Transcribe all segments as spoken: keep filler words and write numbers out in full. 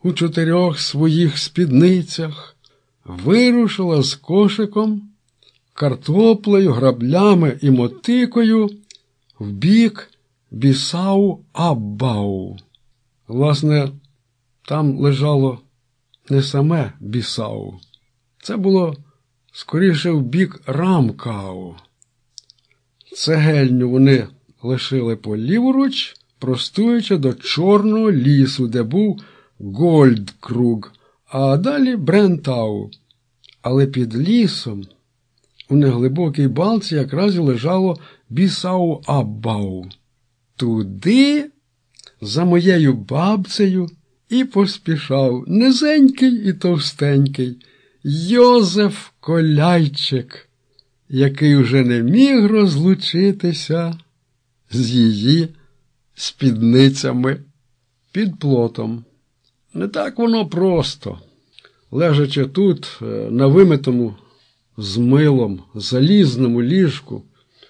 у чотирьох своїх спідницях, вирушила з кошиком, картоплею, граблями і мотикою в бік Бісау-Аббау. Власне, там лежало не саме Бісау. Це було скоріше в бік Рамкау. Цегельню вони лишили поліворуч, простуючи до Чорного лісу, де був Гольдкруг, а далі Брентау. Але під лісом, у неглибокій балці, якраз і лежало Бісау-Аббау. Туди, за моєю бабцею, і поспішав низенький і товстенький Йозеф Коляйчик, який уже не міг розлучитися з її спідницями під плотом. Не так воно просто. Лежачи тут, на вимитому з милом залізному ліжку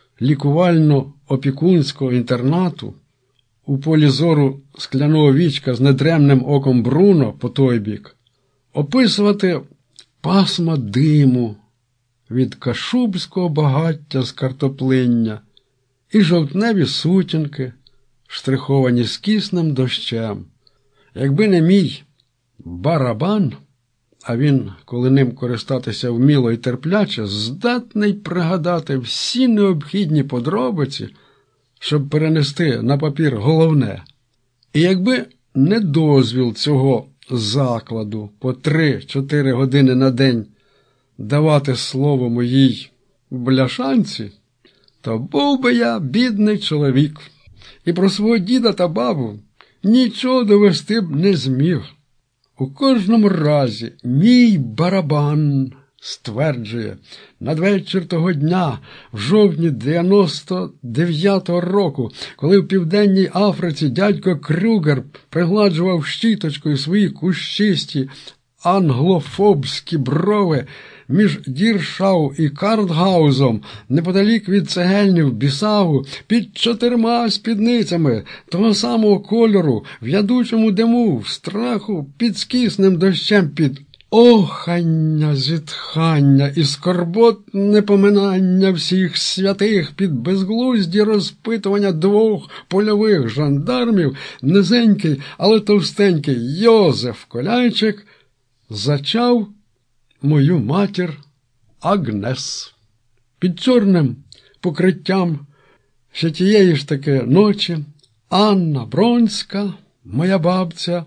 лікувально-опікунського інтернату, у полі зору скляного вічка з недремним оком Бруно по той бік, описувати пасма диму від кашубського багаття з картоплиння і жовтневі сутінки, штриховані скісним дощем. Якби не мій барабан, а він, коли ним користатися вміло і терпляче, здатний пригадати всі необхідні подробиці, щоб перенести на папір головне. І якби не дозвіл цього закладу по три-чотири години на день давати слово моїй бляшанці, то був би я бідний чоловік. І про свого діда та бабу нічого довести б не зміг. У кожному разі мій барабан стверджує, надвечір того дня, в жовтні дев'яносто дев'ятого року, коли в Південній Африці дядько Крюгер пригладжував щіточкою свої кущисті англофобські брови між Діршау і Картгаузом, неподалік від цегельні в Бісау, під чотирма спідницями того самого кольору, в ядучому диму, в страху, під скісним дощем, під охання, зітхання і скорботне поминання всіх святих, під безглузді розпитування двох польових жандармів, низенький, але товстенький Йозеф Коляйчик зачав мою матір Агнес. Під чорним покриттям ще тієї ж таки ночі Анна Бронська, моя бабця,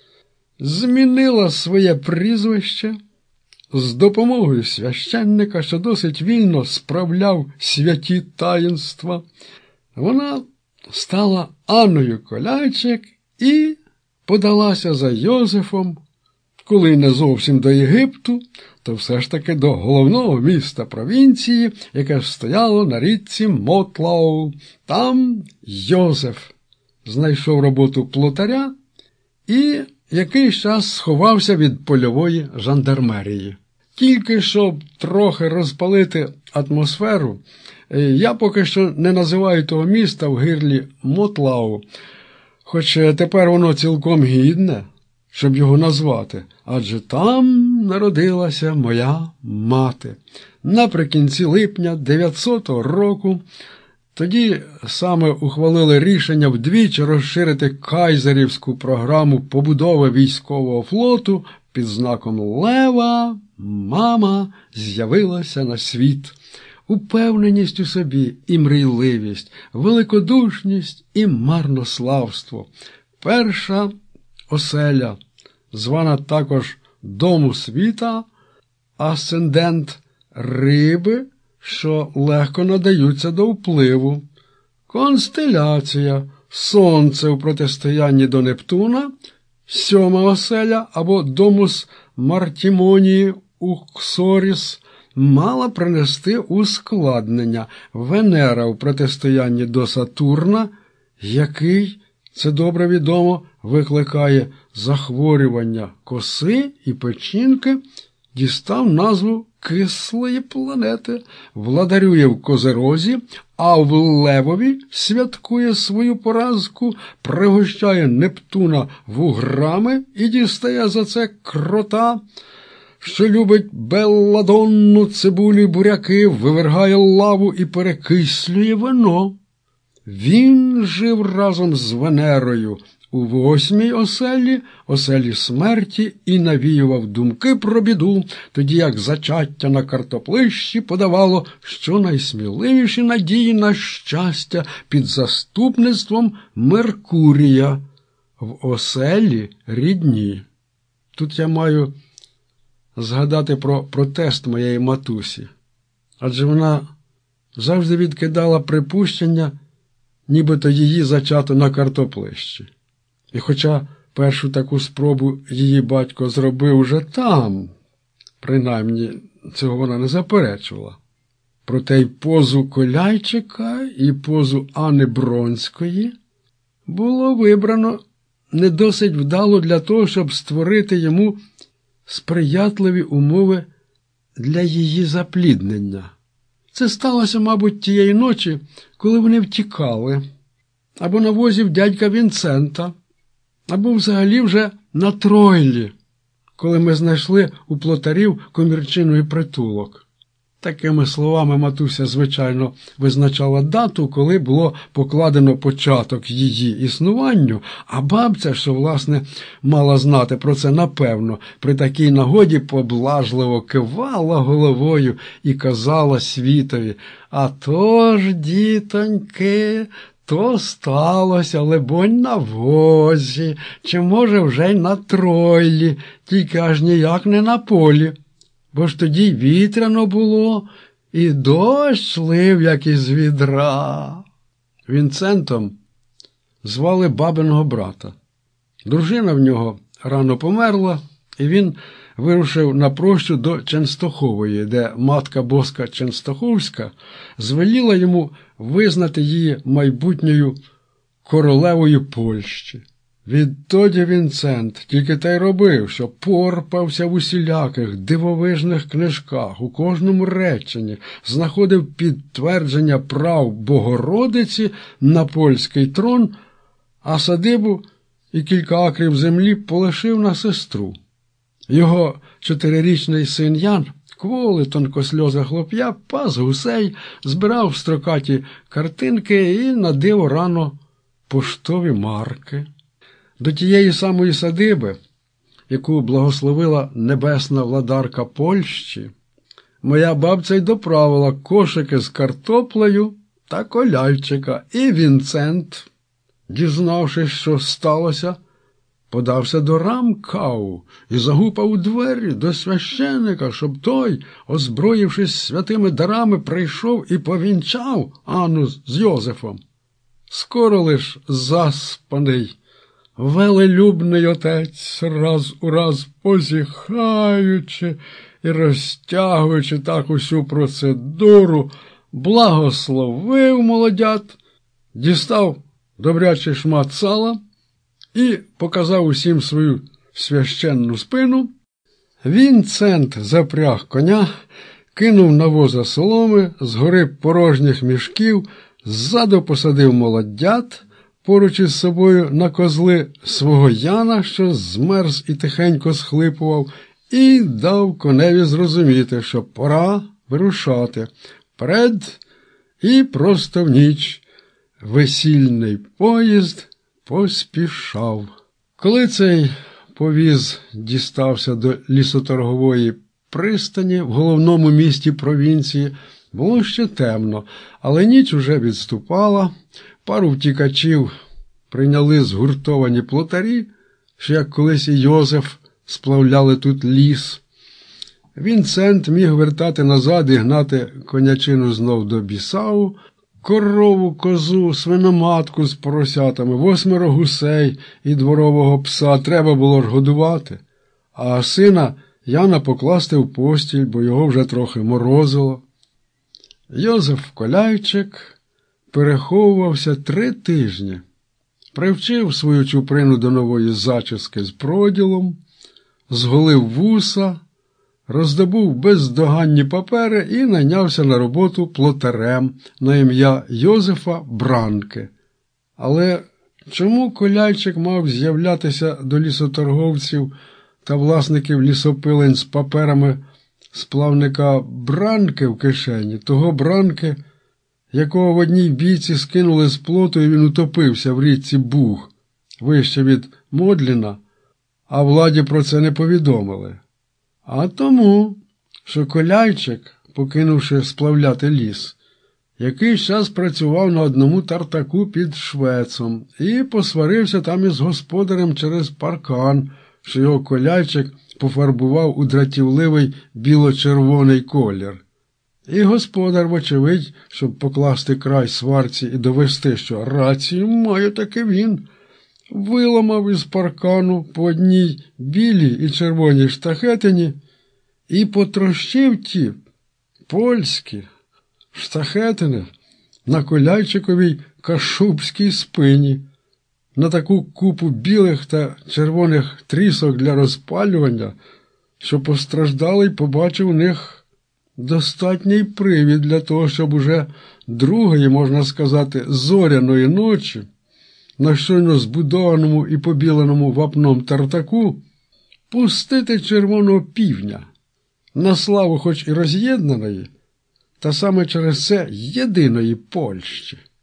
змінила своє прізвище з допомогою священника, що досить вільно справляв святі таїнства. Вона стала Анною Коляйчик і подалася за Йозефом, коли не зовсім до Єгипту, то все ж таки до головного міста провінції, яке стояло на річці Мотлау. Там Йозеф знайшов роботу плотаря і якийсь час сховався від польової жандармерії. Тільки щоб трохи розпалити атмосферу, я поки що не називаю того міста в гирлі Мотлау, хоч тепер воно цілком гідне, щоб його назвати, адже там народилася моя мати. Наприкінці липня дев'ятсотого року тоді саме ухвалили рішення вдвічі розширити кайзерівську програму побудови військового флоту під знаком Лева. Мама з'явилася на світ. Упевненість у собі і мрійливість, великодушність і марнославство. Перша оселя, звана також Дому світа, асцендент риби, що легко надаються до впливу, констеляція, сонце у протистоянні до Нептуна, сьома оселя або Домус Мартімонії у Ксоріс, мала принести ускладнення, Венера у протистоянні до Сатурна, який, це добре відомо, викликає захворювання коси і печінки, дістав назву кислої планети, владарює в Козерозі, а в Левові святкує свою поразку, пригощає Нептуна вуграми і дістає за це крота, що любить белладонну, цибулю й буряки, вивергає лаву і перекислює вино. Він жив разом з Венерою у восьмій оселі, оселі смерті, і навіював думки про біду, тоді як зачаття на картоплищі подавало щонайсміливіші надії на щастя під заступництвом Меркурія в оселі рідні. Тут я маю згадати про протест моєї матусі, адже вона завжди відкидала припущення, нібито її зачато на картоплищі. І хоча першу таку спробу її батько зробив уже там, принаймні цього вона не заперечувала, проте й позу Коляйчика, і позу Анни Бронської було вибрано не досить вдало для того, щоб створити йому сприятливі умови для її запліднення. Це сталося, мабуть, тієї ночі, коли вони втікали, або на возі в дядька Вінцента, або взагалі вже на Тройлі, коли ми знайшли у плотарів комірчиновий притулок. Такими словами матуся, звичайно, визначала дату, коли було покладено початок її існуванню, а бабця, що, власне, мала знати про це напевно, при такій нагоді поблажливо кивала головою і казала світові: «А то ж, дітоньки, то сталося, либонь, на возі, чи, може, вже й на Тройлі, тільки аж ніяк не на полі. Бо ж тоді вітряно було, і дощ лив, як із відра». Вінцентом звали бабиного брата. Дружина в нього рано померла, і він вирушив на прощу до Ченстохової, де матка Боска Ченстоховська звеліла йому визнати її майбутньою королевою Польщі. Відтоді Вінцент тільки те й робив, що порпався в усіляких дивовижних книжках, у кожному реченні знаходив підтвердження прав Богородиці на польський трон, а садибу і кілька акрів землі полишив на сестру. Його чотирирічний син Ян, кволий тонкосльозе хлоп'я, пас гусей, збирав строкаті картинки і на диво рано поштові марки. До тієї самої садиби, яку благословила небесна владарка Польщі, моя бабця й доправила кошики з картоплею та Коляйчика, і Вінцент, дізнавшись, що сталося, подався до Рамкау і загупав у двері до священика, щоб той, озброївшись святими дарами, прийшов і повінчав Анну з Йозефом. Скоро лиш заспаний велелюбний отець, раз у раз позіхаючи і розтягуючи так усю процедуру, благословив молодят, дістав добрячий шмат сала і показав усім свою священну спину. Вінцент запряг коня, кинув на воза соломи, згори порожніх мішків, ззаду посадив молодят, поруч із собою на козли свого Яна, що змерз і тихенько схлипував, і дав коневі зрозуміти, що пора вирушати вперед, і просто в ніч весільний поїзд поспішав. Коли цей повіз дістався до лісоторгової пристані в головному місті провінції, було ще темно, але ніч уже відступала. Пару втікачів прийняли згуртовані плотарі, що, як колись і Йозеф, сплавляли тут ліс. Вінцент міг вертати назад і гнати конячину знов до Бісау, корову, козу, свиноматку з поросятами, восьмеро гусей і дворового пса треба було ж годувати, а сина Яна покласти в постіль, бо його вже трохи морозило. Йозеф Коляйчик переховувався три тижні. Привчив свою чуприну до нової зачіски з проділом, зголив вуса, роздобув бездоганні папери і найнявся на роботу плотарем на ім'я Йозефа Бранке. Але чому Коляйчик мав з'являтися до лісоторговців та власників лісопилень з паперами сплавника Бранке в кишені, того Бранке, якого в одній бійці скинули з плоту і він утопився в річці Буг, вище від Модліна, а владі про це не повідомили? А тому, що Коляйчик, покинувши сплавляти ліс, якийсь час працював на одному тартаку під Швецом і посварився там із господарем через паркан, що його Коляйчик пофарбував у дратівливий біло-червоний колір. І господар, вочевидь, щоб покласти край сварці і довести, що рацію має таки він, виламав із паркану по одній білій і червоній штахетині і потрощив ті польські штахетини на Коляйчиковій кашубській спині, на таку купу білих та червоних трісок для розпалювання, що постраждалий побачив у них достатній привід для того, щоб уже другої, можна сказати, зоряної ночі на щойно збудованому і побіленому вапном тартаку пустити червоного півня на славу хоч і роз'єднаної, та саме через це єдиної Польщі.